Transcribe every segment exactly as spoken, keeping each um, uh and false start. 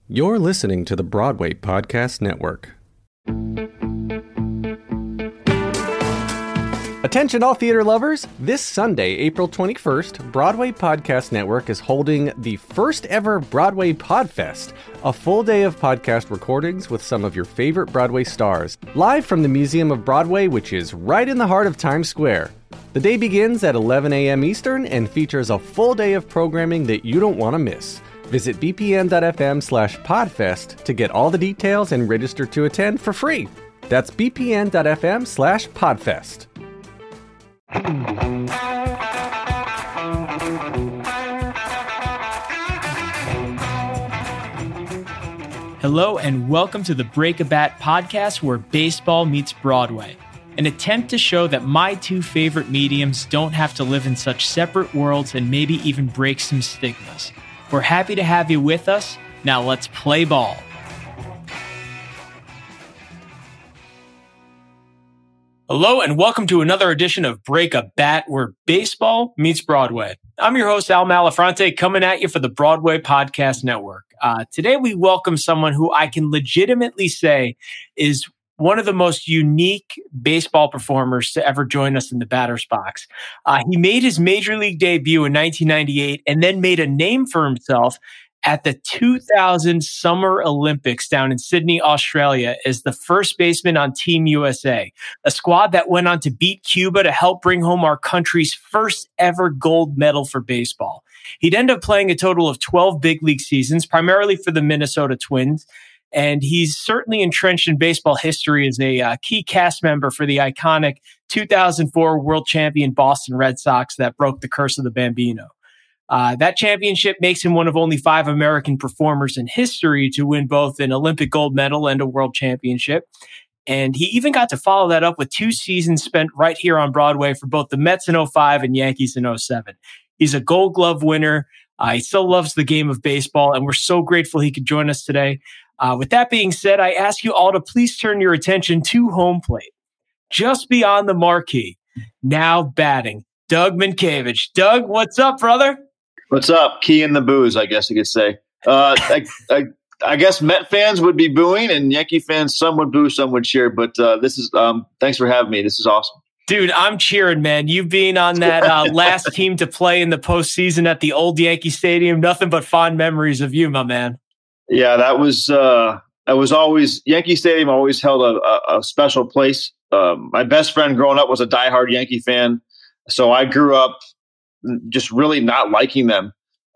You're listening to the Broadway Podcast Network. Attention all theater lovers! This Sunday, April twenty-first, Broadway Podcast Network is holding the first ever Broadway Podfest, a full day of podcast recordings with some of your favorite Broadway stars, live from the Museum of Broadway, which is right in the heart of Times Square. The day begins at eleven a.m. Eastern and features a full day of programming that you don't want to miss. Visit bpn.fm slash podfest to get all the details and register to attend for free. That's bpn.fm slash podfest. Hello and welcome to the Break a Bat podcast where baseball meets Broadway. An attempt to show that my two favorite mediums don't have to live in such separate worlds and maybe even break some stigmas. We're happy to have you with us. Now let's play ball. Hello and welcome to another edition of Break a Bat, where baseball meets Broadway. I'm your host, Al Malafronte, coming at you for the Broadway Podcast Network. Uh, today we welcome someone who I can legitimately say is one of the most unique baseball performers to ever join us in the batter's box. Uh, he made his major league debut in nineteen ninety-eight and then made a name for himself at the two thousand Summer Olympics down in Sydney, Australia, as the first baseman on Team U S A, a squad that went on to beat Cuba to help bring home our country's first ever gold medal for baseball. He'd end up playing a total of twelve big league seasons, primarily for the Minnesota Twins. And he's certainly entrenched in baseball history as a uh, key cast member for the iconic two thousand four world champion Boston Red Sox that broke the curse of the Bambino. Uh, that championship makes him one of only five American performers in history to win both an Olympic gold medal and a world championship. And he even got to follow that up with two seasons spent right here on Broadway for both the Mets in oh five and Yankees in oh seven. He's a Gold Glove winner. Uh, he still loves the game of baseball, and we're so grateful he could join us today. Uh, with that being said, I ask you all to please turn your attention to home plate. Just beyond the marquee, now batting, Doug Mientkiewicz. Doug, what's up, brother? What's up? Key in the booze, I guess you could say. Uh, I, I, I guess Met fans would be booing, and Yankee fans, some would boo, some would cheer. But uh, this is um, thanks for having me. This is awesome. Dude, I'm cheering, man. You being on that uh, last team to play in the postseason at the old Yankee Stadium, nothing but fond memories of you, my man. Yeah, that was uh, that was always Yankee Stadium. Always held a, a, a special place. Um, my best friend growing up was a diehard Yankee fan, so I grew up just really not liking them.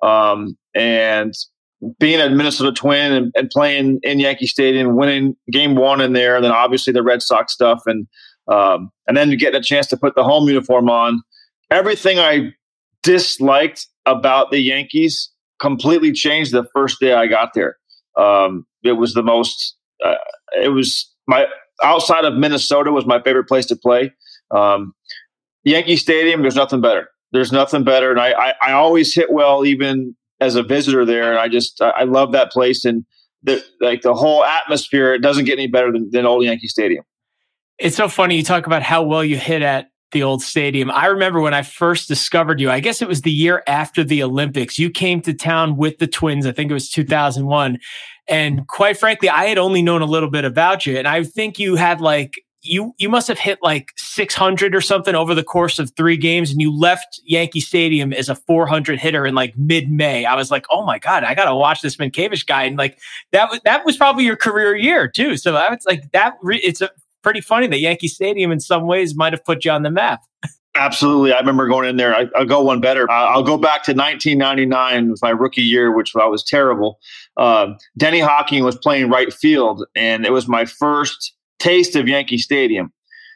Um, and being a Minnesota Twin and, and playing in Yankee Stadium, winning game one in there, and then obviously the Red Sox stuff, and um, and then getting a chance to put the home uniform on. Everything I disliked about the Yankees completely changed the first day I got there. Um, it was the most, uh, it was my, outside of Minnesota was my favorite place to play. Um, Yankee Stadium, there's nothing better. There's nothing better. And I, I, I always hit well, even as a visitor there. And I just, I, I love that place. And the, like the whole atmosphere, it doesn't get any better than, than old Yankee Stadium. It's so funny. You talk about how well you hit at the old stadium. I remember when I first discovered you, I guess it was the year after the Olympics, you came to town with the Twins. I think it was two thousand one. And quite frankly, I had only known a little bit about you. And I think you had like, you, you must have hit like six hundred or something over the course of three games. And you left Yankee Stadium as a four hundred hitter in like mid-May. I was like, oh my God, I got to watch this Mientkiewicz guy. And like, that was, that was probably your career year too. So I was like that. Re- it's a, pretty funny that Yankee Stadium in some ways might have put you on the map. Absolutely. I remember going in there. I, I'll go one better. Uh, I'll go back to nineteen ninety-nine, was my rookie year, which I was terrible. Uh, Denny Hawking was playing right field, and it was my first taste of Yankee Stadium.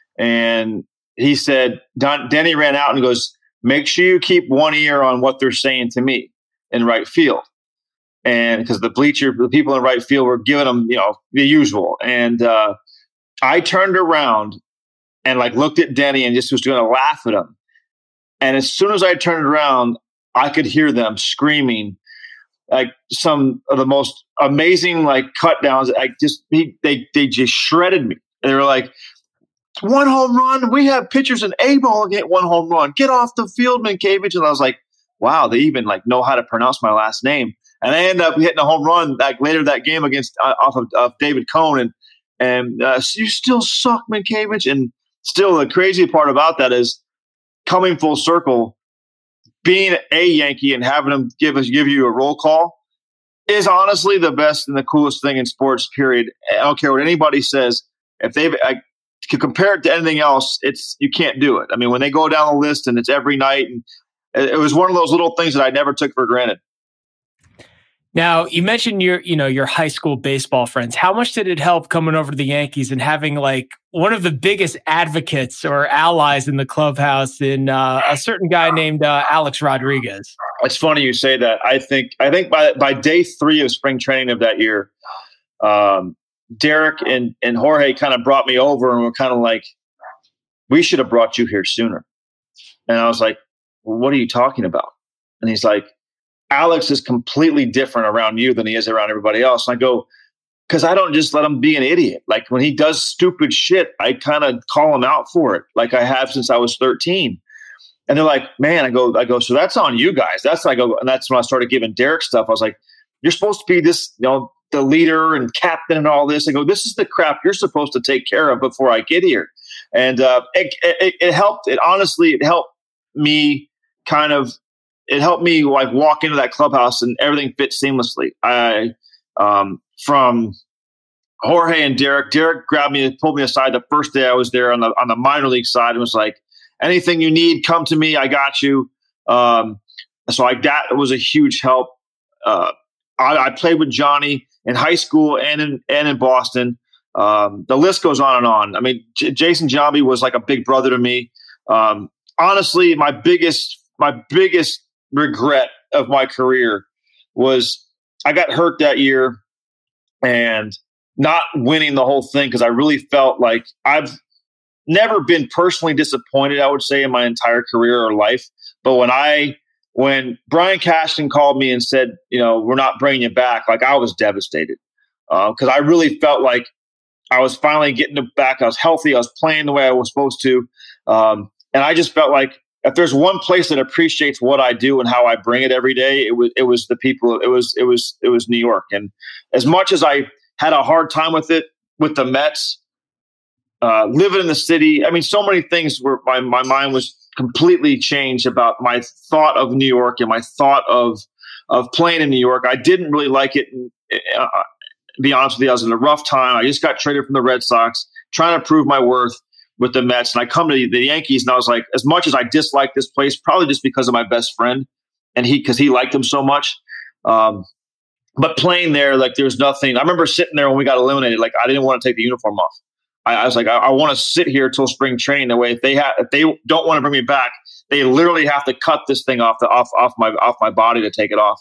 And he said, Don, Denny ran out and goes, make sure you keep one ear on what they're saying to me in right field. And because the bleacher, the people in right field were giving them, you know, the usual. And, uh, I turned around and like looked at Denny and just was going to laugh at him. And as soon as I turned around, I could hear them screaming like some of the most amazing like cut downs. I just he, they they just shredded me. They were like, one home run. We have pitchers in A ball get one home run. Get off the field, Mientkiewicz. And I was like, wow, they even like know how to pronounce my last name. And I ended up hitting a home run like later that game against uh, off of, of David Cone. And, and uh, you still suck, Mientkiewicz. And still, the crazy part about that is coming full circle, being a Yankee and having them give us give you a roll call is honestly the best and the coolest thing in sports, period. I don't care what anybody says. If they've I, to compare it to anything else, it's you can't do it. I mean, when they go down the list and it's every night, and it was one of those little things that I never took for granted. Now, you mentioned your, you know, your high school baseball friends. How much did it help coming over to the Yankees and having like one of the biggest advocates or allies in the clubhouse in uh, a certain guy named uh, Alex Rodriguez? It's funny you say that. I think I think by by day three of spring training of that year, um, Derek and, and Jorge kind of brought me over and were kind of like, we should have brought you here sooner. And I was like, well, what are you talking about? And he's like, Alex is completely different around you than he is around everybody else. And I go, because I don't just let him be an idiot. Like when he does stupid shit, I kind of call him out for it, like I have since I was thirteen. And they're like, man, I go, I go, so that's on you guys. That's I go, and that's when I started giving Derek stuff. I was like, you're supposed to be this, you know, the leader and captain and all this. I go, this is the crap you're supposed to take care of before I get here. And uh, it, it, it helped. It honestly, it helped me kind of. It helped me like walk into that clubhouse and everything fit seamlessly. I, um, from Jorge and Derek, Derek grabbed me and pulled me aside the first day I was there on the, on the minor league side and was like, anything you need, come to me. I got you. Um, so I, that was a huge help. Uh, I, I played with Johnny in high school and in, and in Boston. Um, the list goes on and on. I mean, J- Jason Giambi was like a big brother to me. Um, honestly, my biggest, my biggest, regret of my career was I got hurt that year and not winning the whole thing because I really felt like I've never been personally disappointed, I would say, in my entire career or life. But when I when Brian Cashton called me and said, you know, we're not bringing you back, like I was devastated because uh, I really felt like I was finally getting back. I was healthy. I was playing the way I was supposed to. Um, and I just felt like if there's one place that appreciates what I do and how I bring it every day, it was it was the people. It was it was it was New York. And as much as I had a hard time with it with the Mets, uh, living in the city, I mean, so many things were my my mind was completely changed about my thought of New York and my thought of of playing in New York. I didn't really like it. And, uh, to be honest with you, I was in a rough time. I just got traded from the Red Sox, trying to prove my worth with the Mets. And I come to the Yankees and I was like, as much as I dislike this place, probably just because of my best friend and he, cause he liked him so much. Um, but playing there, like there's nothing, I remember sitting there when we got eliminated. Like I didn't want to take the uniform off. I, I was like, I, I want to sit here till spring training. That way, if they have, if they don't want to bring me back, they literally have to cut this thing off the, off, off my, off my body to take it off.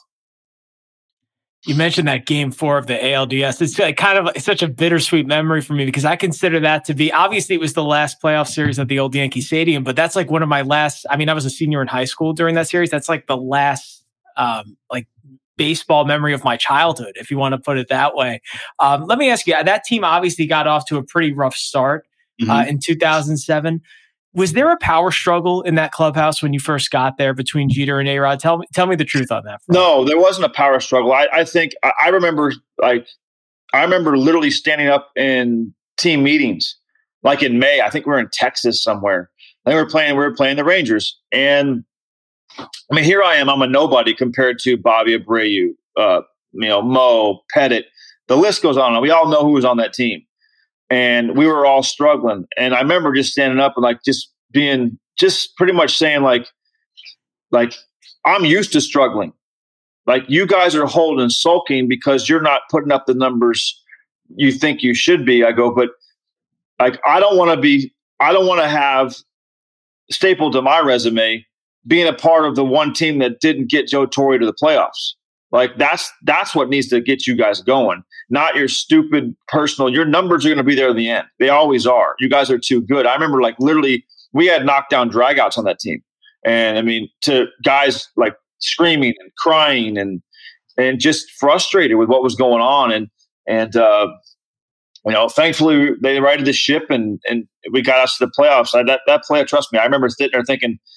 You mentioned that game four of the A L D S. It's like kind of it's such a bittersweet memory for me because I consider that to be, obviously it was the last playoff series at the old Yankee Stadium, but that's like one of my last, I mean, I was a senior in high school during that series. That's like the last um, like baseball memory of my childhood, if you want to put it that way. Um, let me ask you, that team obviously got off to a pretty rough start mm-hmm. uh, in two thousand seven. Was there a power struggle in that clubhouse when you first got there between Jeter and A-Rod? Tell me, tell me the truth on that. No, there wasn't a power struggle. I, I think I, I remember like I remember literally standing up in team meetings, like in May. I think we were in Texas somewhere. And we were playing. We were playing the Rangers, and I mean, here I am. I'm a nobody compared to Bobby Abreu, uh, you know, Mo, Pettit. The list goes on. We all know who was on that team. And we were all struggling. And I remember just standing up and like just being just pretty much saying like, like I'm used to struggling. Like you guys are holding sulking because you're not putting up the numbers you think you should be. I go, but like I don't want to be, I don't want to have stapled to my resume being a part of the one team that didn't get Joe Torre to the playoffs. Like that's that's what needs to get you guys going, not your stupid personal. Your numbers are going to be there in the end. They always are. You guys are too good. I remember like literally we had knockdown dragouts on that team. And I mean, to guys like screaming and crying and and just frustrated with what was going on. And, and uh, you know, thankfully they righted the ship and and we got us to the playoffs. I, that, that play, trust me, I remember sitting there thinking,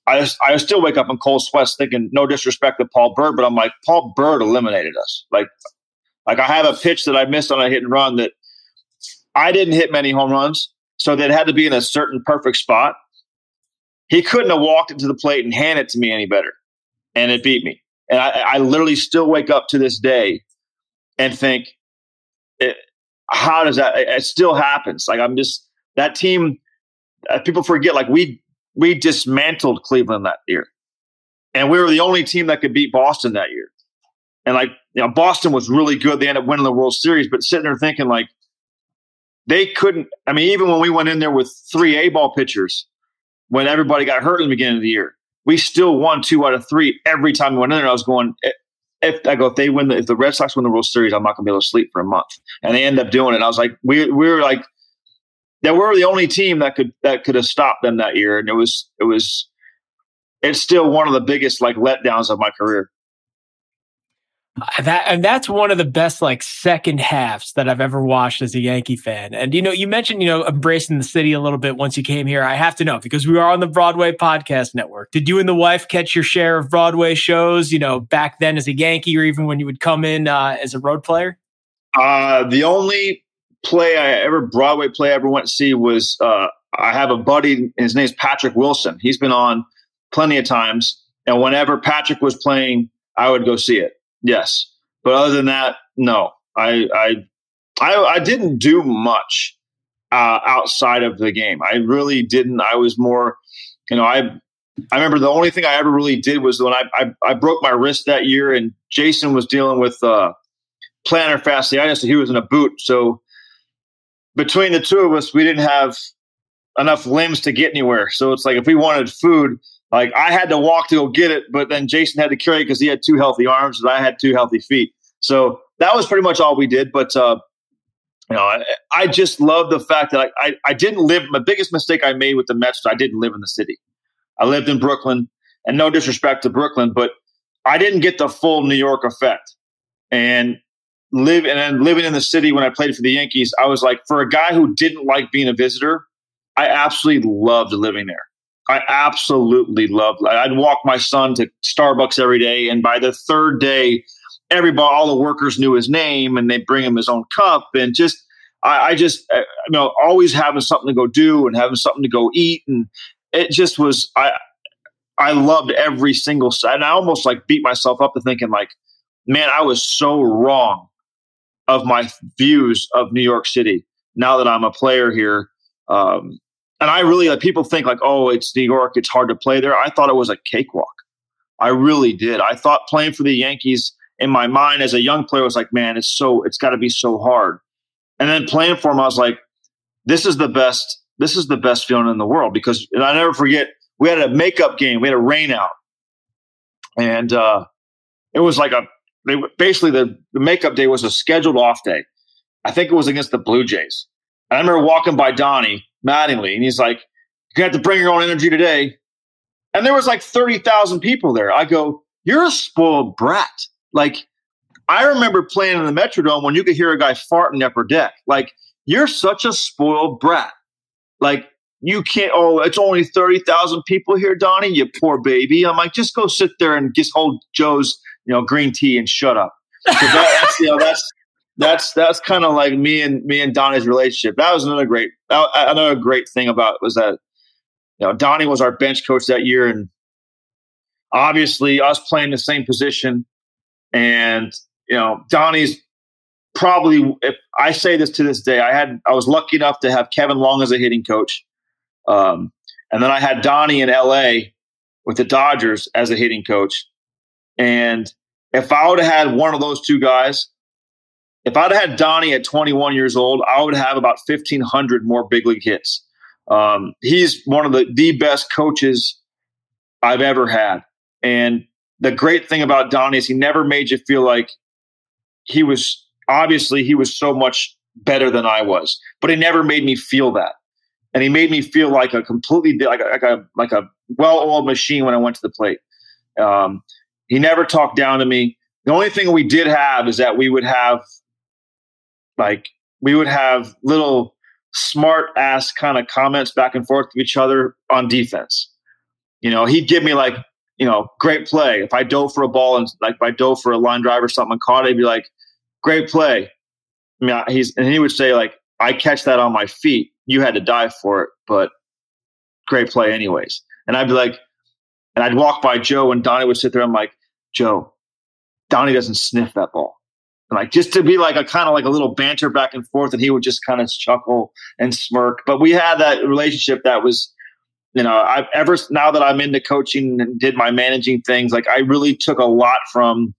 I just, I still wake up in cold sweats thinking, no disrespect to Paul Bird, but I'm like, Paul Bird eliminated us. Like, like I have a pitch that I missed on a hit and run that I didn't hit many home runs, so that had to be in a certain perfect spot. He couldn't have walked it to the plate and hand it to me any better, and it beat me. And I, I literally still wake up to this day and think, it, how does that? It, it still happens. Like I'm just that team. Uh, people forget, like we. We dismantled Cleveland that year, and we were the only team that could beat Boston that year. And like, you know, Boston was really good. They ended up winning the World Series, but sitting there thinking like they couldn't. I mean, even when we went in there with three A-ball pitchers, when everybody got hurt in the beginning of the year, we still won two out of three every time we went in there. I was going, if I go, if they win, the, if the Red Sox win the World Series, I'm not going to be able to sleep for a month. And they end up doing it. I was like, we we were like. That we were the only team that could that could have stopped them that year, and it was it was it's still one of the biggest like letdowns of my career. That and that's one of the best like second halves that I've ever watched as a Yankee fan. And you know, you mentioned you know embracing the city a little bit once you came here. I have to know because we are on the Broadway Podcast Network. Did you and the wife catch your share of Broadway shows? You know, back then as a Yankee, or even when you would come in uh, as a road player? Uh, the only play I ever Broadway play I ever went to see was uh, I have a buddy, his name's Patrick Wilson. He's been on plenty of times, and whenever Patrick was playing, I would go see it. Yes, but other than that, no. I I I, I didn't do much uh, outside of the game. I really didn't. I was more, you know, I I remember the only thing I ever really did was when I I, I broke my wrist that year, and Jason was dealing with uh, plantar fasciitis, so he was in a boot, so. Between the two of us, we didn't have enough limbs to get anywhere. So it's like if we wanted food, like I had to walk to go get it, but then Jason had to carry it because he had two healthy arms and I had two healthy feet. So that was pretty much all we did. But, uh, you know, I, I just love the fact that I, I, I didn't live – my biggest mistake I made with the Mets was I didn't live in the city. I lived in Brooklyn, and no disrespect to Brooklyn, but I didn't get the full New York effect. And – Live and then living in the city when I played for the Yankees, I was like, for a guy who didn't like being a visitor, I absolutely loved living there. I absolutely loved. I'd walk my son to Starbucks every day, and by the third day, everybody, all the workers knew his name, and they'd bring him his own cup, and just, I, I just, you know, always having something to go do and having something to go eat, and it just was. I, I loved every single. And I almost like beat myself up to thinking like, man, I was so wrong of my views of New York City now that I'm a player here. Um, and I really, like, people think like, oh, it's New York, it's hard to play there. I thought it was a cakewalk. I really did. I thought playing for the Yankees in my mind as a young player was like, man, it's so, it's got to be so hard. And then playing for them, I was like, this is the best, this is the best feeling in the world because, and I never forget, we had a makeup game. We had a rain out. And uh, it was like a, They, basically, the, the makeup day was a scheduled off day. I think it was against the Blue Jays. And I remember walking by Donnie Mattingly, and he's like, you have to bring your own energy today. And there was like thirty thousand people there. I go, you're a spoiled brat. Like, I remember playing in the Metrodome when you could hear a guy farting upper deck. Like, you're such a spoiled brat. Like, you can't, oh, it's only thirty thousand people here, Donnie, you poor baby. I'm like, just go sit there and just hold Joe's, you know, green tea and shut up. So that, that's, you know, that's, that's, that's kind of like me and me and Donnie's relationship. That was another great, another great thing about it was that, you know, Donnie was our bench coach that year. And obviously us playing the same position and, you know, Donnie's probably, if I say this to this day, I had, I was lucky enough to have Kevin Long as a hitting coach. Um, and then I had Donnie in L A with the Dodgers as a hitting coach. And if I would have had one of those two guys, if I'd have had Donnie at twenty-one years old, I would have about fifteen hundred more big league hits. Um, he's one of the, the best coaches I've ever had. And the great thing about Donnie is he never made you feel like he was, obviously he was so much better than I was, but he never made me feel that. And he made me feel like a completely, like a, like a, like a well-oiled machine when I went to the plate. Um, He never talked down to me. The only thing we did have is that we would have like, we would have little smart ass kind of comments back and forth to each other on defense. you know, he'd give me like, you know, great play. If I dove for a ball and like if I dove for a line drive or something and caught it, he'd be like, great play. I mean, he's and he would say like, I catch that on my feet. You had to dive for it, but great play anyways. And I'd be like, and I'd walk by Joe and Donnie would sit there. I'm like, Joe, Donnie doesn't sniff that ball. And like just to be like a kind of like a little banter back and forth, and he would just kind of chuckle and smirk. But we had that relationship that was, you know, I've ever now that I'm into coaching and did my managing things, like I really took a lot from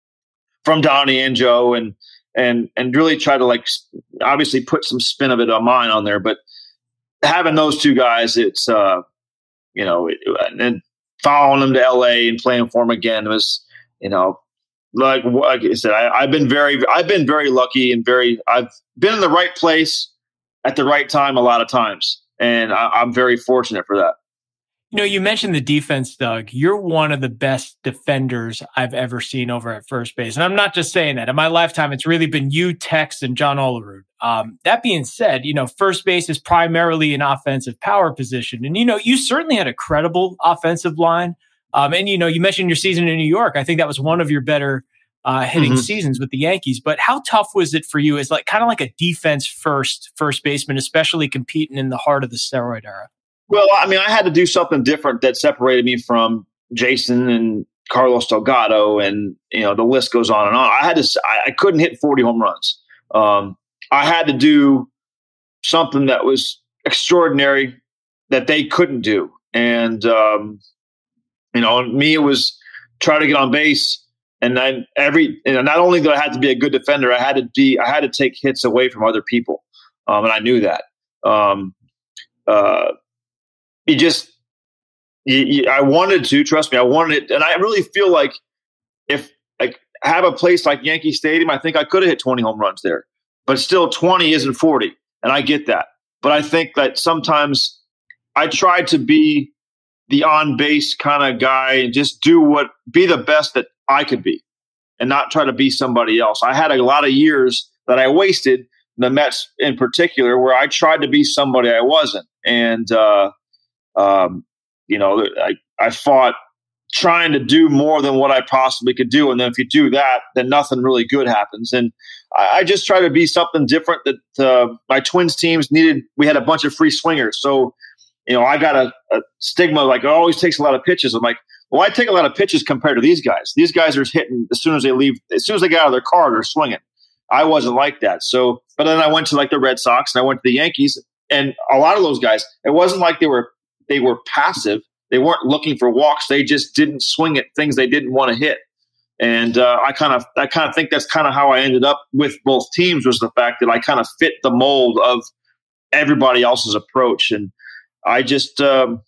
from Donnie and Joe, and and and really try to like obviously put some spin of it on mine on there. But having those two guys, it's uh, you know, it, and following them to L A and playing for them again was, you know. Like, like I said, I, I've been very, I've been very lucky and very, I've been in the right place at the right time a lot of times, and I, I'm very fortunate for that. You know, you mentioned the defense, Doug. You're one of the best defenders I've ever seen over at first base, and I'm not just saying that. In my lifetime, it's really been you, Tex, and John Olerud. Um, that being said, you know, first base is primarily an offensive power position, and you know, you certainly had a credible offensive line. Um, and, you know, you mentioned your season in New York. I think that was one of your better uh, hitting mm-hmm. seasons with the Yankees. But how tough was it for you as like kind of like a defense first first baseman, especially competing in the heart of the steroid era? Well, I mean, I had to do something different that separated me from Jason and Carlos Delgado, and, you know, the list goes on and on. I had to, I, I couldn't hit forty home runs. Um, I had to do something that was extraordinary that they couldn't do. And, um, You know, me, it was try to get on base, and then every. You know, not only did I have to be a good defender, I had to be. I had to take hits away from other people, um, and I knew that. Um, uh, you just, you, you, I wanted to trust me. I wanted it, and I really feel like if like have a place like Yankee Stadium, I think I could have hit twenty home runs there, but still twenty isn't forty, and I get that. But I think that sometimes I tried to be the on base kind of guy and just do what, be the best that I could be and not try to be somebody else. I had a lot of years that I wasted, the Mets in particular, where I tried to be somebody I wasn't. And, uh, um, you know, I, I fought trying to do more than what I possibly could do. And then if you do that, then nothing really good happens. And I, I just try to be something different that uh, my Twins teams needed. We had a bunch of free swingers. So, you know, I got a, a stigma like, oh, it always takes a lot of pitches. I'm like, well, I take a lot of pitches compared to these guys. These guys are hitting as soon as they leave, as soon as they get out of their car, they're swinging. I wasn't like that. So, but then I went to like the Red Sox and I went to the Yankees, and a lot of those guys, it wasn't like they were, they were passive. They weren't looking for walks. They just didn't swing at things they didn't want to hit. And uh, I kind of, I kind of think that's kind of how I ended up with both teams, was the fact that I kind of fit the mold of everybody else's approach. And I just, um,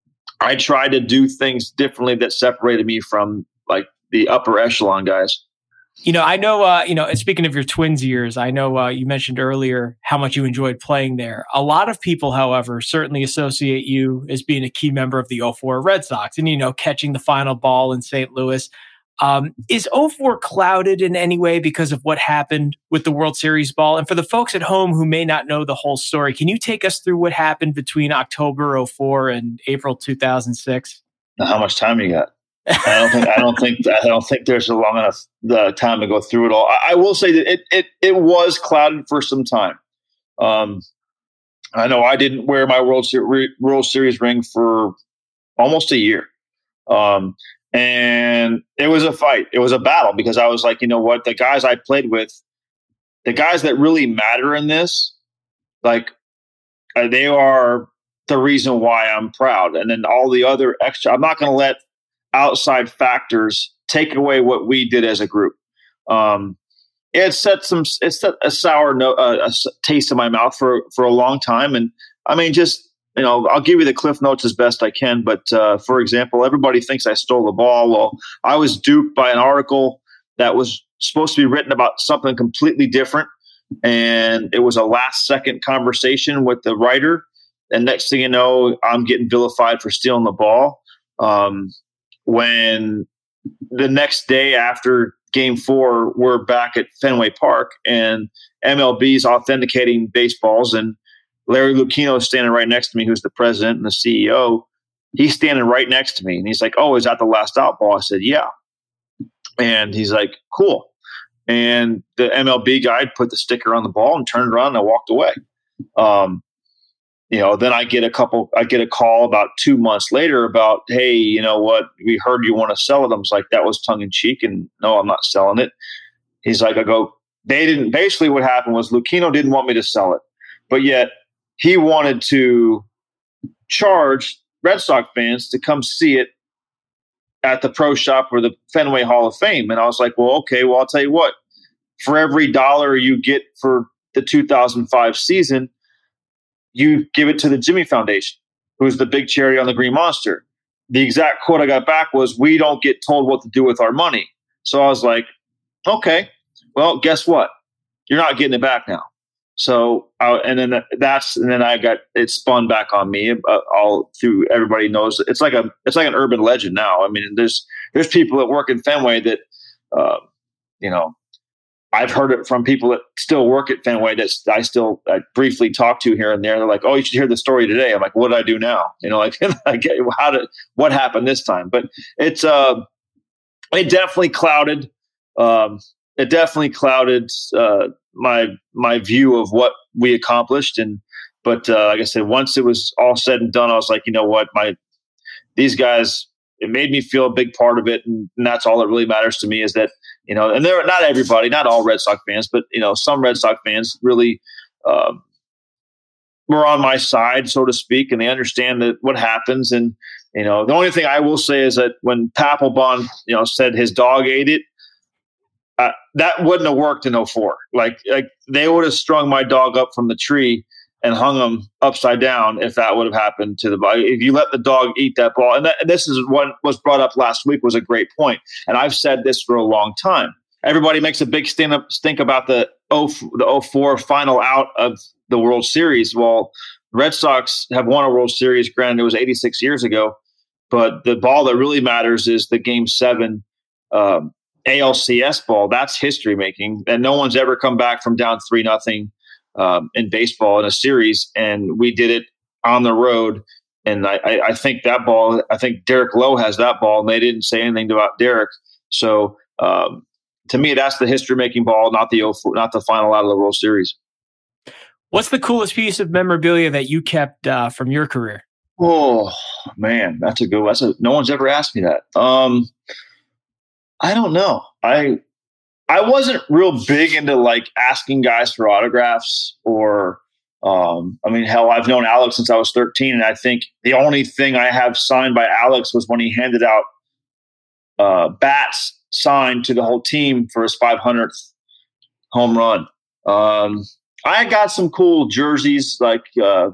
I tried to do things differently that separated me from like the upper echelon guys. You know, I know, uh, you know, speaking of your Twins years, I know uh, you mentioned earlier how much you enjoyed playing there. A lot of people, however, certainly associate you as being a key member of the oh four Red Sox and, you know, catching the final ball in Saint Louis. Um, is oh four clouded in any way because of what happened with the World Series ball? And for the folks at home who may not know the whole story, can you take us through what happened between October oh four and April two thousand six? How much time you got? I don't think I don't think I don't think there's a long enough uh, time to go through it all. I, I will say that it it it was clouded for some time. Um, I know I didn't wear my World Series World Series ring for almost a year. Um, And it was a fight. It was a battle because I was like, you know what? The guys I played with, the guys that really matter in this, like uh, they are the reason why I'm proud. And then all the other extra, I'm not going to let outside factors take away what we did as a group. Um, it set some, it set a sour no, uh, a taste in my mouth for, for a long time. And I mean, just, you know, I'll give you the cliff notes as best I can. But uh, for example, everybody thinks I stole the ball. Well, I was duped by an article that was supposed to be written about something completely different. And it was a last second conversation with the writer. And next thing you know, I'm getting vilified for stealing the ball. Um, when the next day after game four, we're back at Fenway Park and M L B's authenticating baseballs, and Larry Lucchino is standing right next to me, who's the president and the C E O. he's standing right next to me, and he's like, "Oh, is that the last out ball?" I said, "Yeah." And he's like, "Cool." And the M L B guy put the sticker on the ball and turned around and I walked away. Um, you know, then I get a couple, I get a call about two months later about, "Hey, you know what? We heard you want to sell it." I was like, "That was tongue in cheek." And no, I'm not selling it. He's like, I go, they didn't, basically what happened was Lucchino didn't want me to sell it, but yet he wanted to charge Red Sox fans to come see it at the Pro Shop or the Fenway Hall of Fame. And I was like, well, okay, well, I'll tell you what, for every dollar you get for the two thousand five season, you give it to the Jimmy Foundation, who's the big charity on the Green Monster. The exact quote I got back was, "We don't get told what to do with our money." So I was like, okay, well, guess what? You're not getting it back now. So, uh, and then that's, and then I got it spun back on me. Uh, all through, everybody knows it's like a, it's like an urban legend now. I mean, there's there's people that work in Fenway that, uh, you know, I've heard it from people that still work at Fenway that I still I briefly talk to here and there. They're like, "Oh, you should hear the story today." I'm like, "What did I do now?" You know, like, like how did what happened this time? But it's uh, it definitely clouded. Um, it definitely clouded uh, my my view of what we accomplished. And but uh, like I said, once it was all said and done, I was like, you know what, my these guys, it made me feel a big part of it, and, and that's all that really matters to me is that, you know, and they're not everybody, not all Red Sox fans, but, you know, some Red Sox fans really um, were on my side, so to speak, and they understand that what happens. And, you know, the only thing I will say is that when Papelbon, you know, said his dog ate it, uh, that wouldn't have worked in oh four. Like, like they would have strung my dog up from the tree and hung him upside down if that would have happened to the ball. If you let the dog eat that ball, and, that, and this is what was brought up last week, was a great point. And I've said this for a long time. Everybody makes a big stand up, stink about the oh, the oh four final out of the World Series. Well, Red Sox have won a World Series. Granted, it was eighty-six years ago, but the ball that really matters is the Game Seven um, A L C S ball. That's history making, and no one's ever come back from down three nothing. Um, in baseball in a series, and we did it on the road. And I, I, I think that ball, I think Derek Lowe has that ball, and they didn't say anything about Derek. So um, to me, that's the history-making ball, not the not the final out of the World Series. What's the coolest piece of memorabilia that you kept uh, from your career? Oh man, that's a good. That's a, no one's ever asked me that. Um, I don't know. I. I wasn't real big into like asking guys for autographs or, um, I mean, hell, I've known Alex since I was thirteen. And I think the only thing I have signed by Alex was when he handed out uh, bats signed to the whole team for his five hundredth home run. Um, I got some cool jerseys, like uh,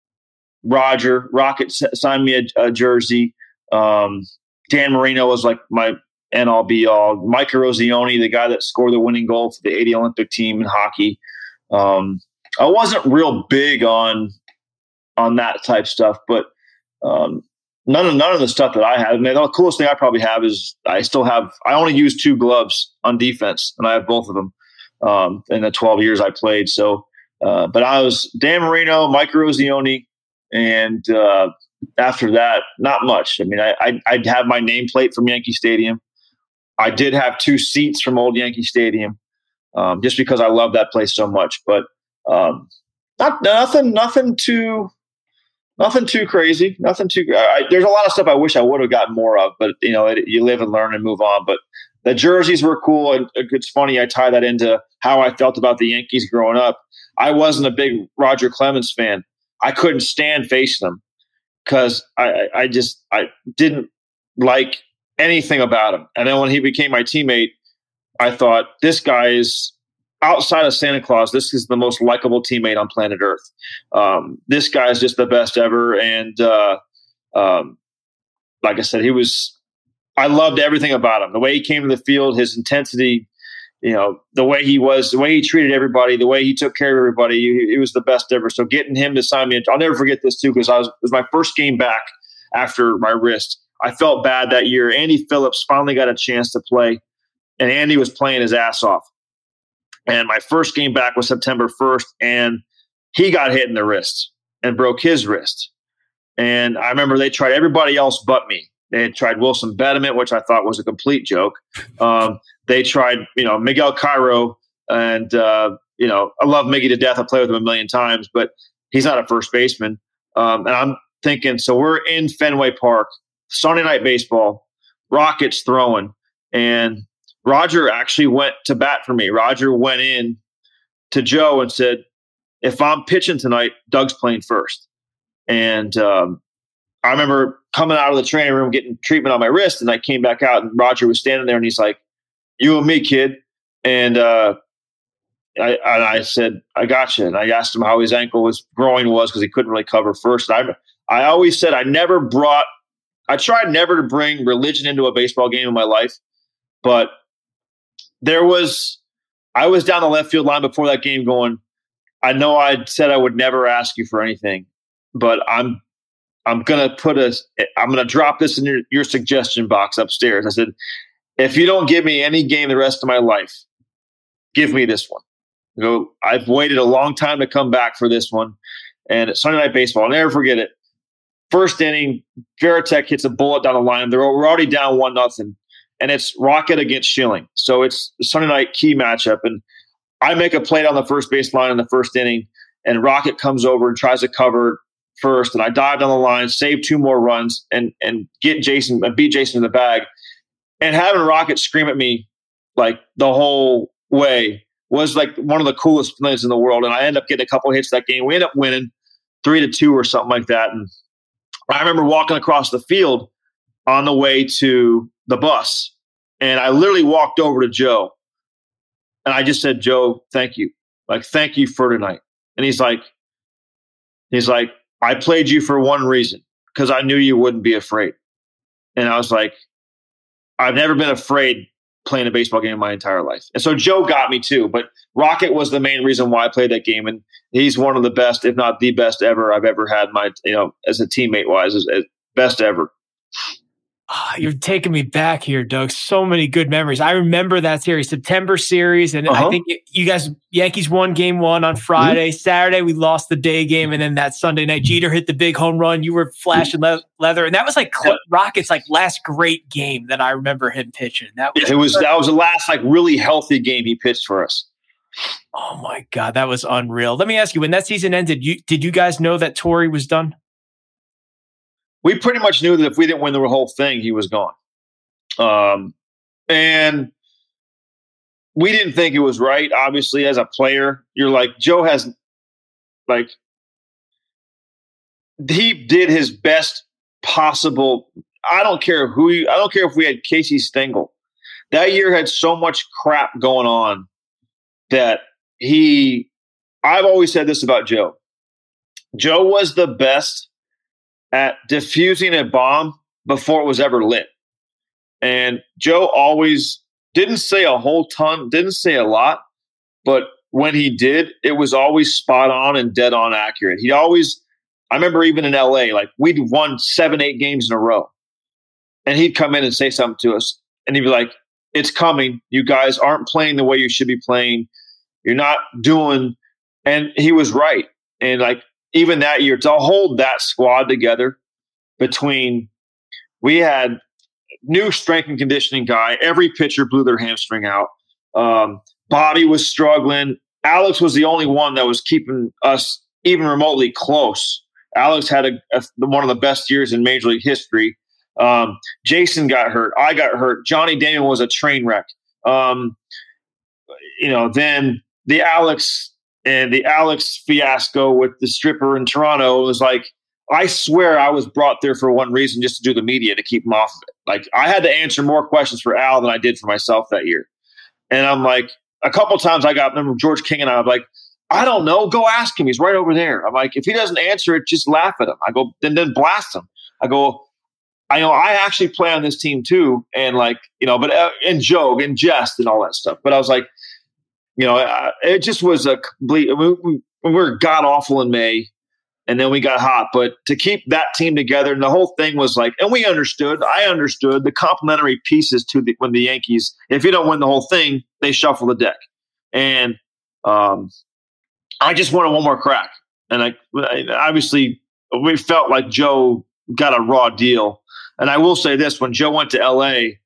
Roger Rocket signed me a, a jersey. Um, Dan Marino was like my and all be all. Mike Eruzione, the guy that scored the winning goal for the eighty Olympic team in hockey. Um, I wasn't real big on on that type stuff, but um, none of none of the stuff that I have. I mean, the coolest thing I probably have is I still have. I only use two gloves on defense, and I have both of them um, in the twelve years I played. So, uh, but I was Dan Marino, Mike Eruzione, and uh, after that, not much. I mean, I I'd, I'd have my nameplate from Yankee Stadium. I did have two seats from Old Yankee Stadium, um, just because I love that place so much. But um, not nothing, nothing too, nothing too crazy. Nothing too. I, there's a lot of stuff I wish I would have gotten more of, but you know, it, you live and learn and move on. But the jerseys were cool, and it's funny. I tie that into how I felt about the Yankees growing up. I wasn't a big Roger Clemens fan. I couldn't stand facing them because I, I just I didn't like anything about him. And then when he became my teammate, I thought, this guy is outside of Santa Claus. This is the most likable teammate on planet Earth. Um, this guy is just the best ever. And uh, um, like I said, he was, I loved everything about him. The way he came to the field, his intensity, you know, the way he was, the way he treated everybody, the way he took care of everybody, he, he was the best ever. So getting him to sign me, I'll never forget this too, because I was, it was my first game back after my wrist. I felt bad that year. Andy Phillips finally got a chance to play, and Andy was playing his ass off. And my first game back was September first, and he got hit in the wrist and broke his wrist. And I remember they tried everybody else but me. They had tried Wilson Betterman, which I thought was a complete joke. Um, they tried, you know, Miguel Cairo, and uh, you know, I love Miggy to death. I played with him a million times, but he's not a first baseman. Um, and I'm thinking, so we're in Fenway Park, Sunday night baseball, Rockets throwing, and Roger actually went to bat for me. Roger went in to Joe and said, "If I'm pitching tonight, Doug's playing first." And um, I remember coming out of the training room, getting treatment on my wrist, and I came back out, and Roger was standing there, and he's like, "You and me, kid." And uh, I, and I said, "I got you." And I asked him how his ankle was growing was because he couldn't really cover first. And I, I always said I never brought, I tried never to bring religion into a baseball game in my life, but there was, I was down the left field line before that game going, I know I said I would never ask you for anything, but I'm I'm gonna put a I'm gonna drop this in your, your suggestion box upstairs. I said, if you don't give me any game the rest of my life, give me this one. You know, I've waited a long time to come back for this one. And it's Sunday Night Baseball, I'll never forget it. First inning, Veritek hits a bullet down the line. They're we're already down one nothing, and it's Rocket against Schilling. So it's the Sunday night key matchup, and I make a play on the first base line in the first inning, and Rocket comes over and tries to cover first, and I dive down the line, save two more runs, and and get Jason, beat Jason in the bag. And having Rocket scream at me like the whole way was like one of the coolest things in the world. And I end up getting a couple hits that game. We end up winning three to two or something like that. And I remember walking across the field on the way to the bus, and I literally walked over to Joe. And I just said, "Joe, thank you. Like, thank you for tonight." And he's like, he's like, "I played you for one reason, because I knew you wouldn't be afraid." And I was like, I've never been afraid playing a baseball game in my entire life. And so Joe got me too, but Rocket was the main reason why I played that game. And he's one of the best, if not the best ever I've ever had my, you know, as a teammate wise, as, as best ever. Oh, you're taking me back here, Doug. So many good memories. I remember that series, September series, and uh-huh. I think you guys, Yankees won game one on Friday. Mm-hmm. Saturday, we lost the day game, and then that Sunday night, Jeter hit the big home run. You were flashing le- leather, and that was like yeah. Rockets' like last great game that I remember him pitching. That was it was that was the last like really healthy game he pitched for us. Oh my God, that was unreal. Let me ask you, when that season ended, you did you guys know that Torre was done? We pretty much knew that if we didn't win the whole thing, he was gone. Um, and we didn't think it was right. Obviously, as a player, you're like, Joe has, like, he did his best possible. I don't care who, he, I don't care if we had Casey Stengel. That year had so much crap going on that he, I've always said this about Joe. Joe was the best at diffusing a bomb before it was ever lit. And Joe always didn't say a whole ton, didn't say a lot, but when he did, it was always spot on and dead on accurate. He always, I remember even in L A, like we'd won seven, eight games in a row. And he'd come in and say something to us. And he'd be like, "It's coming. You guys aren't playing the way you should be playing. You're not doing." And he was right. And like, even that year, to hold that squad together between, we had new strength and conditioning guy. Every pitcher blew their hamstring out. Um, Bobby was struggling. Alex was the only one that was keeping us even remotely close. Alex had a, a, one of the best years in Major League history. Um, Jason got hurt. I got hurt. Johnny Damon was a train wreck. Um, you know, then the Alex and the Alex fiasco with the stripper in Toronto was like, I swear I was brought there for one reason, just to do the media, to keep him off of it. Like, I had to answer more questions for Al than I did for myself that year. And I'm like, a couple times I got, remember George King and I was like, I don't know, go ask him. He's right over there. I'm like, if he doesn't answer it, just laugh at him. I go, then then blast him. I go, I know I actually play on this team too. And like, you know, but uh, in joke and jest and all that stuff. But I was like, you know, uh, it just was a complete, we, we, we were god awful in May. And then we got hot. But to keep that team together, and the whole thing was like, and we understood, I understood the complementary pieces to the, when the Yankees, if you don't win the whole thing, they shuffle the deck. And um, I just wanted one more crack. And I, I obviously we felt like Joe got a raw deal. And I will say this, when Joe went to L A,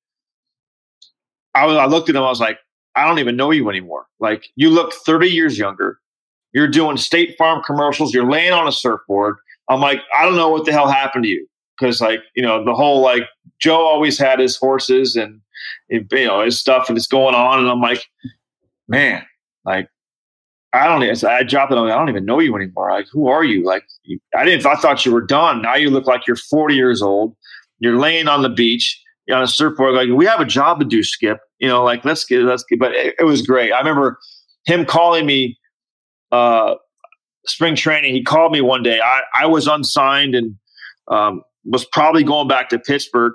I, I looked at him, I was like, I don't even know you anymore. Like, you look thirty years younger. You're doing State Farm commercials. You're laying on a surfboard. I'm like, I don't know what the hell happened to you. Because, like, you know, the whole, like, Joe always had his horses and, you know, his stuff and it's going on. And I'm like, man, like, I don't even, I dropped it on, I don't even know you anymore. Like, who are you? Like, you, I didn't, I thought you were done. Now you look like you're forty years old. You're laying on the beach. You're on a surfboard. Like, we have a job to do, Skip. You know, like, let's get, let's get, but it, it was great. I remember him calling me, uh, spring training. He called me one day. I, I was unsigned and, um, was probably going back to Pittsburgh.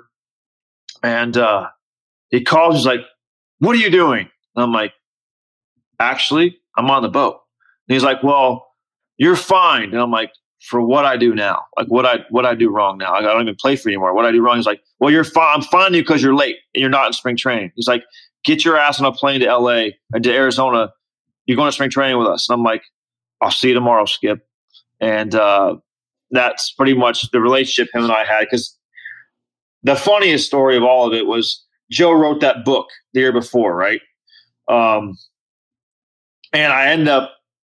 And, uh, he called, he's like, what are you doing? And I'm like, actually, I'm on the boat. And he's like, well, you're fine. And I'm like, for what I do now? Like, what I, what I do wrong now? I don't even play for you anymore. What I do wrong? He's like, well, you're fine. I'm finding you because you're late and you're not in spring training. He's like, get your ass on a plane to L A and to Arizona. You're going to spring training with us. And I'm like, I'll see you tomorrow, Skip. And, uh, that's pretty much the relationship him and I had. Because the funniest story of all of it was Joe wrote that book the year before, right? Um, and I ended up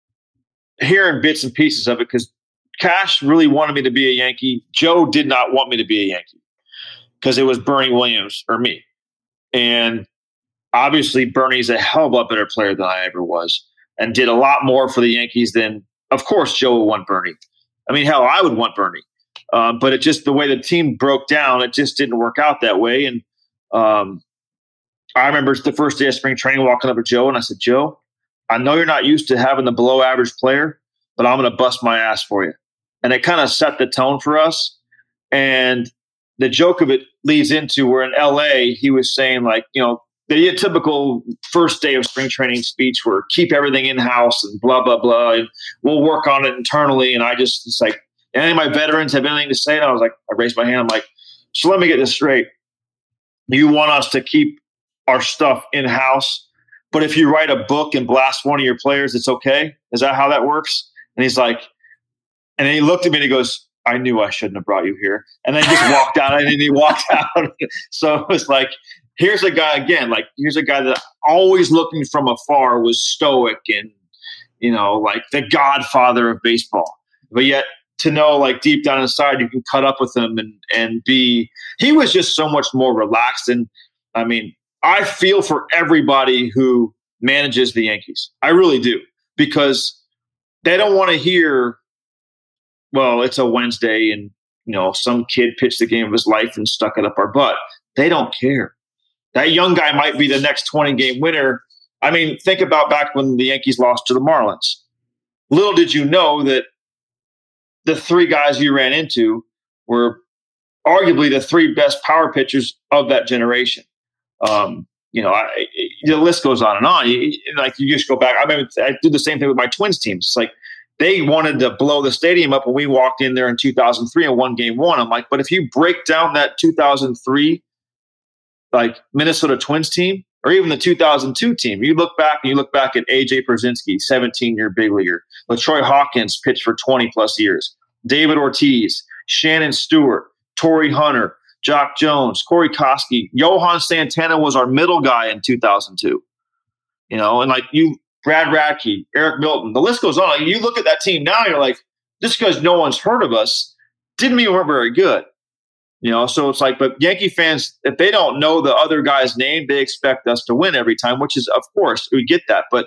hearing bits and pieces of it because Cash really wanted me to be a Yankee. Joe did not want me to be a Yankee because it was Bernie Williams or me. And obviously Bernie's a hell of a lot better player than I ever was and did a lot more for the Yankees than, of course, Joe would want Bernie. I mean, hell, I would want Bernie. Uh, but it just, the way the team broke down, it just didn't work out that way. And um, I remember the first day of spring training walking up to Joe, and I said, Joe, I know you're not used to having the below average player, but I'm going to bust my ass for you. And it kind of set the tone for us. And the joke of it leads into where in L A, he was saying, like, you know, the typical first day of spring training speech where keep everything in-house and blah, blah, blah, and we'll work on it internally. And I just, it's like, any of my veterans have anything to say? And I was like, I raised my hand. I'm like, so let me get this straight. You want us to keep our stuff in-house, but if you write a book and blast one of your players, it's okay? Is that how that works? And he's like, and then he looked at me and he goes, I knew I shouldn't have brought you here. And then he just walked out and then he walked out. So it was like, here's a guy again, like here's a guy that always looking from afar was stoic and, you know, like the godfather of baseball. But yet to know, like, deep down inside, you can cut up with him and, and be, he was just so much more relaxed. And I mean, I feel for everybody who manages the Yankees. I really do, because they don't want to hear, well, it's a Wednesday and, you know, some kid pitched the game of his life and stuck it up our butt. They don't care. That young guy might be the next twenty-game winner. I mean, think about back when the Yankees lost to the Marlins. Little did you know that the three guys you ran into were arguably the three best power pitchers of that generation. Um, you know, I, the list goes on and on. You, like, you just go back. I mean, I do the same thing with my Twins teams. It's like they wanted to blow the stadium up when we walked in there in two thousand three and won game one. I'm like, but if you break down that two thousand three like Minnesota Twins team, or even the two thousand two team, you look back and you look back at A J Pierzynski, seventeen-year big leaguer. LaTroy Hawkins pitched for twenty-plus years. David Ortiz, Shannon Stewart, Torrey Hunter, Jock Jones, Corey Koski. Johan Santana was our middle guy in two thousand two. You know, and like you, Brad Radke, Eric Milton, the list goes on. Like, you look at that team now, you're like, just because no one's heard of us didn't mean we weren't very good. You know, so it's like, but Yankee fans, if they don't know the other guy's name, they expect us to win every time, which is, of course, we get that. But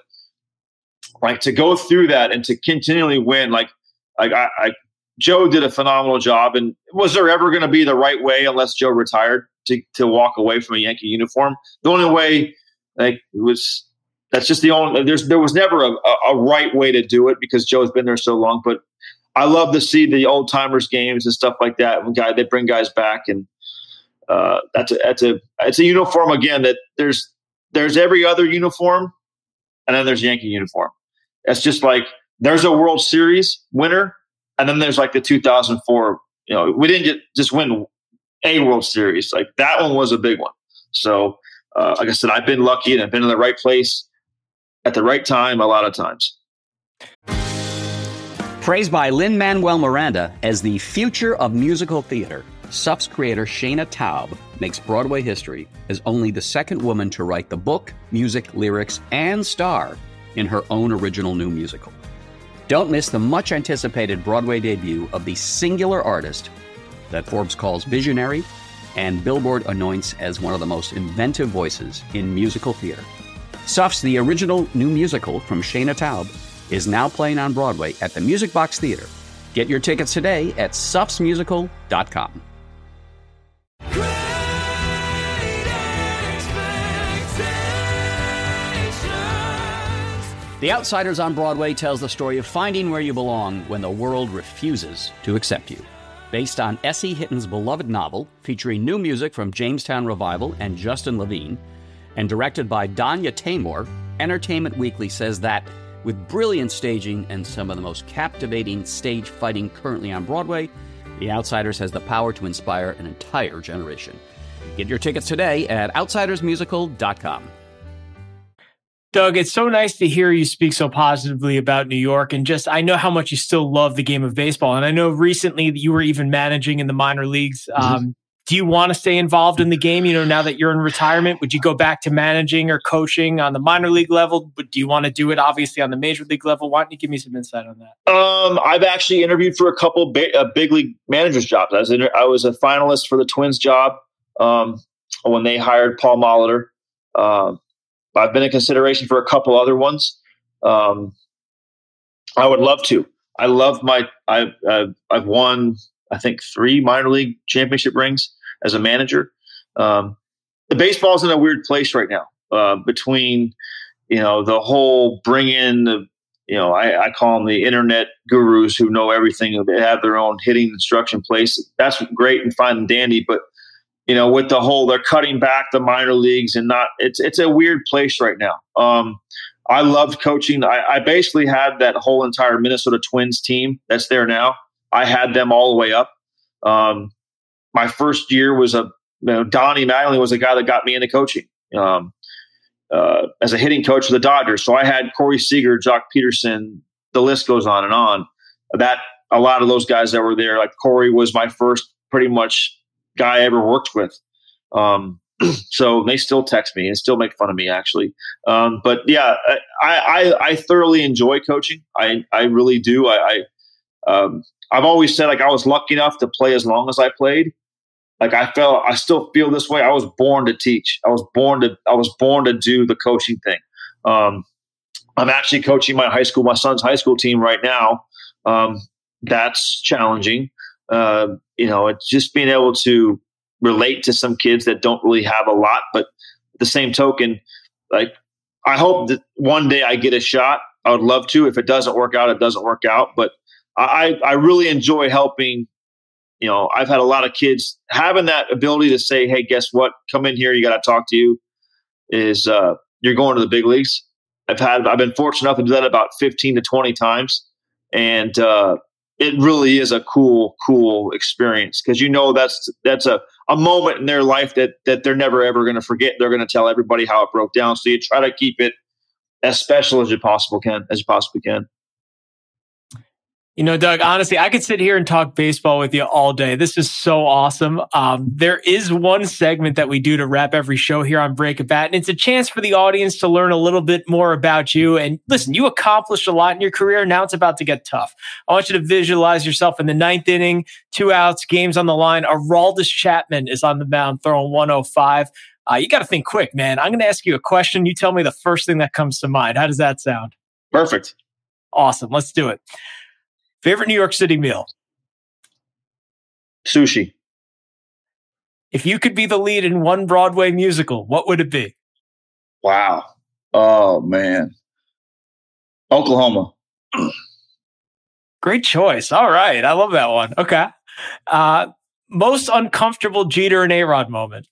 like, to go through that and to continually win, like, like I, I Joe did a phenomenal job. And was there ever going to be the right way, unless Joe retired, to to walk away from a Yankee uniform? The only way, like, it was, that's just the only, there's, there was never a, a right way to do it because Joe's been there so long. But I love to see the old timers games and stuff like that. When guy, they bring guys back, and uh, that's a, that's a, it's a uniform again that there's, there's every other uniform, and then there's Yankee uniform. It's just like, there's a World Series winner, and then there's like the two thousand four, you know, we didn't get, just win a World Series. Like, that one was a big one. So, uh, like I said, I've been lucky and I've been in the right place at the right time a lot of times. Praised by Lin-Manuel Miranda as the future of musical theater, S U F's creator Shana Taub makes Broadway history as only the second woman to write the book, music, lyrics, and star in her own original new musical. Don't miss the much-anticipated Broadway debut of the singular artist that Forbes calls visionary and Billboard anoints as one of the most inventive voices in musical theater. S U F's The Original New Musical from Shana Taub is now playing on Broadway at the Music Box Theater. Get your tickets today at sufs musical dot com. The Outsiders on Broadway tells the story of finding where you belong when the world refuses to accept you. Based on Essie Hitton's beloved novel, featuring new music from Jamestown Revival and Justin Levine, and directed by Danya Taymor, Entertainment Weekly says that with brilliant staging and some of the most captivating stage fighting currently on Broadway, The Outsiders has the power to inspire an entire generation. Get your tickets today at outsiders musical dot com. Doug, it's so nice to hear you speak so positively about New York, and just I know how much you still love the game of baseball. And I know recently that you were even managing in the minor leagues. Mm-hmm. Um, do you want to stay involved in the game? You know, now that you're in retirement, would you go back to managing or coaching on the minor league level? But do you want to do it obviously on the major league level? Why don't you give me some insight on that? Um, I've actually interviewed for a couple ba- uh, big league managers jobs. I was inter- I was a finalist for the Twins job um, when they hired Paul Molitor. Um, I've been in consideration for a couple other ones. Um, I would love to. I love my. I've I've, I've won I think three minor league championship rings as a manager. Um, the baseball's in a weird place right now uh, between you know the whole bring in the you know I, I call them the internet gurus who know everything. They have their own hitting instruction place. That's great and fine and dandy, but you know, with the whole, they're cutting back the minor leagues and not, it's it's a weird place right now. Um, I loved coaching. I, I basically had that whole entire Minnesota Twins team that's there now. I had them all the way up. Um, my first year was a, you know, Donnie Mattingly was the guy that got me into coaching um, uh, as a hitting coach for the Dodgers. So I had Corey Seager, Jock Peterson, the list goes on and on. That, a lot of those guys that were there, like Corey was my first pretty much guy I ever worked with. Um, so they still text me and still make fun of me actually. Um, but yeah, I, I, I thoroughly enjoy coaching. I, I really do. I, I um, I've always said like I was lucky enough to play as long as I played. Like I felt, I still feel this way. I was born to teach. I was born to, I was born to do the coaching thing. Um, I'm actually coaching my high school, my son's high school team right now. Um, that's challenging. Uh, you know, it's just being able to relate to some kids that don't really have a lot, but the same token, like I hope that one day I get a shot. I would love to. If it doesn't work out, it doesn't work out. But I, I really enjoy helping. You know, I've had a lot of kids having that ability to say, "Hey, guess what? Come in here. You got to talk to you." Is uh, you're going to the big leagues. I've had. I've been fortunate enough to do that about fifteen to twenty times, and uh, it really is a cool, cool experience because you know that's that's a, a moment in their life that that they're never ever going to forget. They're going to tell everybody how it broke down. So you try to keep it as special as you possible can, as you possibly can. You know, Doug, honestly, I could sit here and talk baseball with you all day. This is so awesome. Um, there is one segment that we do to wrap every show here on Break a Bat, and it's a chance for the audience to learn a little bit more about you. And listen, you accomplished a lot in your career. Now it's about to get tough. I want you to visualize yourself in the ninth inning, two outs, games on the line. Aroldis Chapman is on the mound throwing one oh five. Uh, you got to think quick, man. I'm going to ask you a question. You tell me the first thing that comes to mind. How does that sound? Perfect. Awesome. Let's do it. Favorite New York City meal? Sushi. If you could be the lead in one Broadway musical, what would it be? Wow. Oh, man. Oklahoma. Great choice. All right. I love that one. Okay. Uh, most uncomfortable Jeter and A-Rod moment?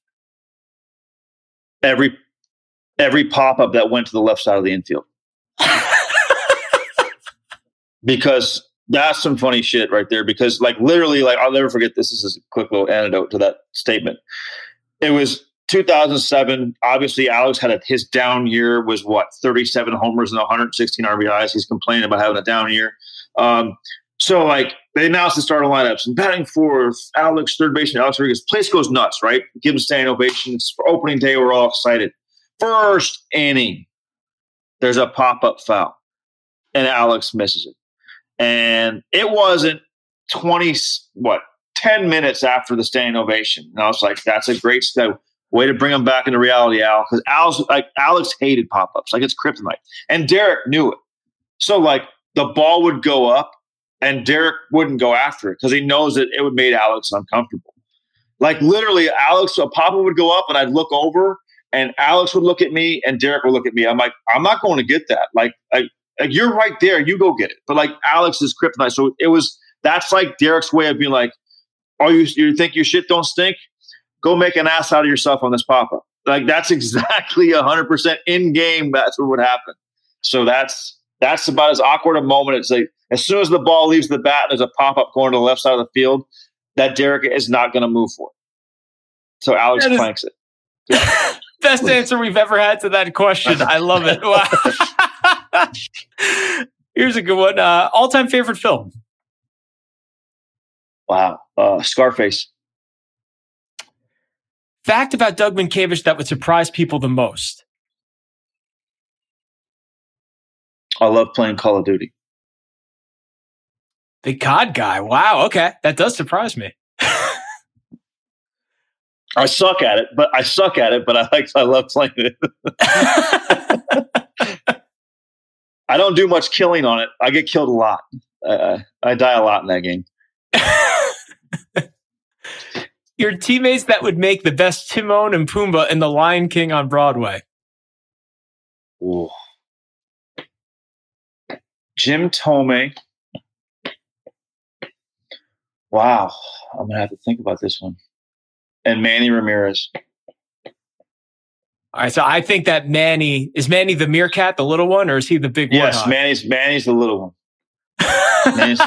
Every every pop-up that went to the left side of the infield. Because that's some funny shit right there. Because like literally, like I'll never forget this. This is a quick little anecdote to that statement. It was two thousand seven. Obviously, Alex had a, his down year was what thirty-seven homers and one hundred sixteen R B Is. He's complaining about having a down year. Um, So, like, they announced the starting lineups and batting fourth, Alex, third baseman, Alex Rodriguez. Place goes nuts, right? Give them standing ovations. For opening day, we're all excited. First inning, there's a pop-up foul, and Alex misses it. And it wasn't twenty, what, ten minutes after the standing ovation. And I was like, that's a great step. Way to bring him back into reality, Al. Because Alex, like, Alex hated pop-ups. Like, it's kryptonite. And Derek knew it. So, like, the ball would go up, and Derek wouldn't go after it because he knows that it would make Alex uncomfortable. Like, literally, Alex, a pop-up would go up, and I'd look over, and Alex would look at me, and Derek would look at me. I'm like, I'm not going to get that. Like, I, like you're right there. You go get it. But, like, Alex is kryptonite. So it was – that's, like, Derek's way of being like, oh, you, you think your shit don't stink? Go make an ass out of yourself on this pop-up. Like, that's exactly one hundred percent in-game. That's what would happen. So that's that's about as awkward a moment. It's like, as soon as the ball leaves the bat, there's a pop-up going to the left side of the field that Derek is not going to move for. So Alex is, planks it. Yeah. Best answer we've ever had to that question. I love it. Wow. Here's a good one. Uh, all-time favorite film? Wow. Uh, Scarface. Fact about Doug Mientkiewicz that would surprise people the most? I love playing Call of Duty. The C O D guy. Wow. Okay. That does surprise me. I suck at it, but I suck at it, but I like, I love playing it. I don't do much killing on it. I get killed a lot. Uh, I die a lot in that game. Your teammates that would make the best Timon and Pumbaa in The Lion King on Broadway? Ooh. Jim Tomei. Wow. I'm going to have to think about this one. And Manny Ramirez. All right, so I think that Manny, is Manny the meerkat, the little one, or is he the big one? Yes, Manny's, Manny's the little one. Manny's...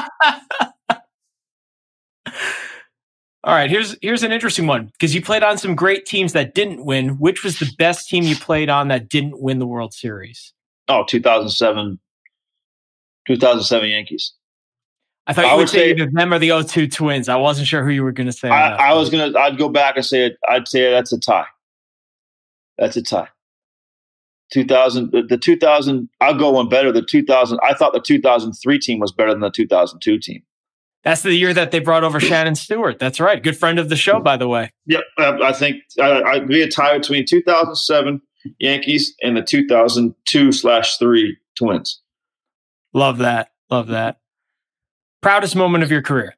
All right, here's here's an interesting one, because you played on some great teams that didn't win. Which was the best team you played on that didn't win the World Series? Oh, two thousand seven, two thousand seven Yankees. I thought you I would, would say either them or the oh two Twins. I wasn't sure who you were going to say. I, I was going to, I'd go back and say it. I'd say that's a tie. That's a tie. two thousand, the two thousand, I'll go one better. The two thousand, I thought the two thousand three team was better than the two thousand two team. That's the year that they brought over Shannon Stewart. That's right. Good friend of the show, by the way. Yep. I think uh, I'd be a tie between two thousand seven Yankees and the two thousand two slash three Twins. Love that. Love that. Proudest moment of your career?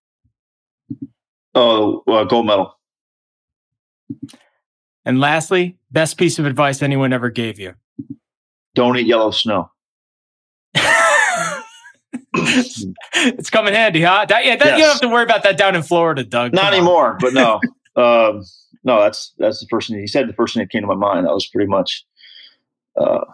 Oh, uh, gold medal. And lastly, best piece of advice anyone ever gave you? Don't eat yellow snow. It's coming handy, huh? That, yeah, that, yes. You don't have to worry about that down in Florida, Doug. Not Come anymore, on. But no. um, no, that's that's the first thing he said. The first thing that came to my mind. That was pretty much. Uh,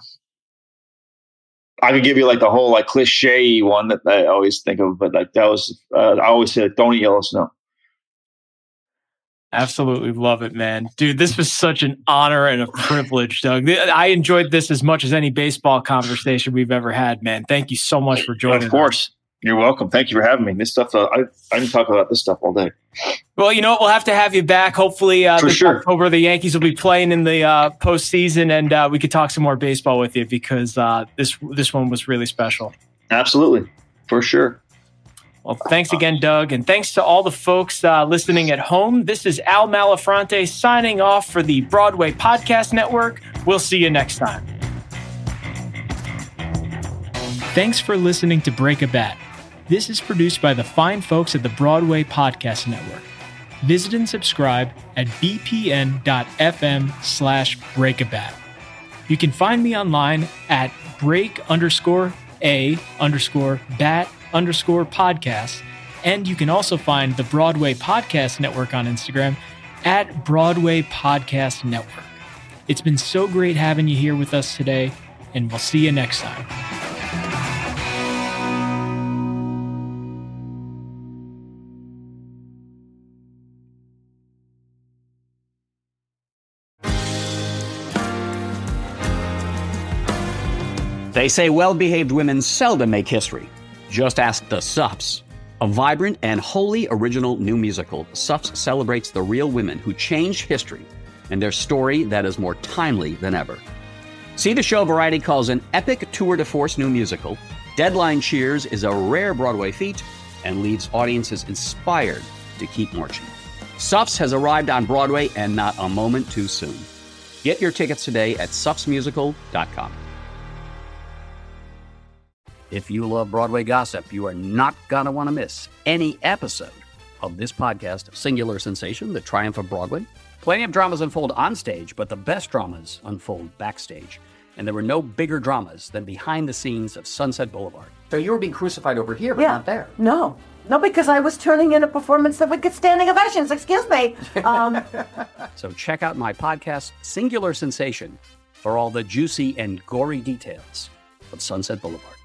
I could give you like the whole like cliche one that I always think of, but like that was uh, I always said, "Don't eat yellow snow." Absolutely love it, man. Dude, this was such an honor and a privilege, Doug. I enjoyed this as much as any baseball conversation we've ever had, man. Thank you so much for joining us. Of course. Us. You're welcome. Thank you for having me. This stuff, uh, I, I can talk about this stuff all day. Well, you know what? We'll have to have you back. Hopefully, uh, this sure. October, the Yankees will be playing in the uh, postseason, and uh, we could talk some more baseball with you, because uh, this this one was really special. Absolutely. For sure. Well, thanks again, Doug, and thanks to all the folks uh, listening at home. This is Al Malafronte signing off for the Broadway Podcast Network. We'll see you next time. Thanks for listening to Break a Bat. This is produced by the fine folks at the Broadway Podcast Network. Visit and subscribe at bpn.fm slash breakabat. You can find me online at break underscore a underscore bat underscore podcast. And you can also find the Broadway Podcast Network on Instagram at Broadway Podcast Network. It's been so great having you here with us today, and we'll see you next time. They say well-behaved women seldom make history. Just ask the Suffs. A vibrant and wholly original new musical, Suffs celebrates the real women who changed history and their story that is more timely than ever. See the show Variety calls an epic tour de force new musical. Deadline cheers is a rare Broadway feat and leaves audiences inspired to keep marching. Suffs has arrived on Broadway and not a moment too soon. Get your tickets today at suffs musical dot com. If you love Broadway gossip, you are not going to want to miss any episode of this podcast, Singular Sensation, The Triumph of Broadway. Plenty of dramas unfold on stage, but the best dramas unfold backstage. And there were no bigger dramas than behind the scenes of Sunset Boulevard. So you were being crucified over here, but yeah. not there. No. No, because I was turning in a performance that would get standing ovations. Excuse me. Um, so check out my podcast, Singular Sensation, for all the juicy and gory details of Sunset Boulevard.